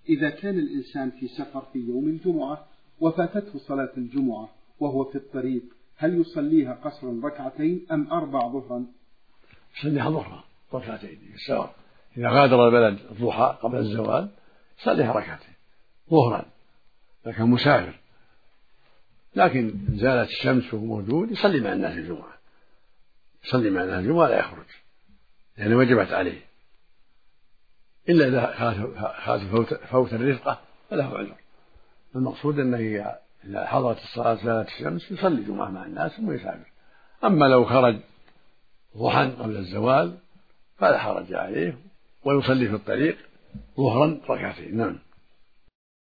إذا كان الإنسان في سفر في يوم الجمعة وفاتته صلاة الجمعة وهو في الطريق، هل يصليها قصرا ركعتين أم 4 ظهرا؟ يصليها ظهرا ركعتين السواء. إذا غادر البلد الضحى قبل الزوال يصليها ركعتين ظهرا لكن مسافر، لكن إن زالت الشمس وهو موجود يصلي مع الناس الجمعة، يصلي مع الناس الجمعة لا يخرج لأنه وجبت عليه، إلا إذا خاف فوت الرفقة فله عذر. المقصود أنه إذا حضرت الصلاة زالت الشمس يصلي جمعة مع الناس ثم يسافر. أما لو خرج ضحى قبل الزوال فلا حرج عليه ويصلي في الطريق ظهرا ركعتين. نعم.